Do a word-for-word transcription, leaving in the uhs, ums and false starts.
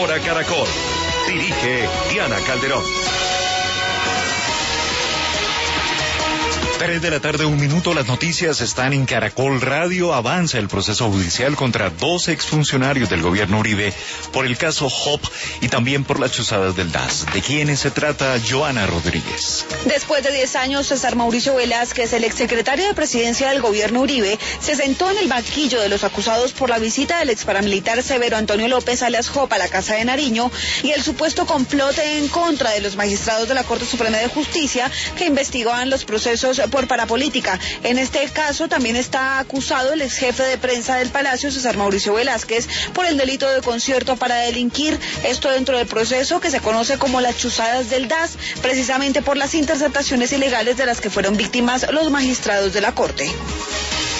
Hora Caracol. Dirige Diana Calderón. Tres de la tarde, un minuto, las noticias están en Caracol Radio. Avanza el proceso judicial contra dos exfuncionarios del gobierno Uribe por el caso Hop y también por las chuzadas del D A S. ¿De quiénes se trata? Joana Rodríguez. Después de diez años, César Mauricio Velázquez, el exsecretario de Presidencia del gobierno Uribe, se sentó en el banquillo de los acusados por la visita del exparamilitar Severo Antonio López alias Hop a la Casa de Nariño y el supuesto complot en contra de los magistrados de la Corte Suprema de Justicia que investigaban los procesos por parapolítica. En este caso también está acusado el ex jefe de prensa del Palacio, César Mauricio Velázquez, por el delito de concierto para delinquir, esto dentro del proceso que se conoce como las chuzadas del D A S, precisamente por las interceptaciones ilegales de las que fueron víctimas los magistrados de la Corte.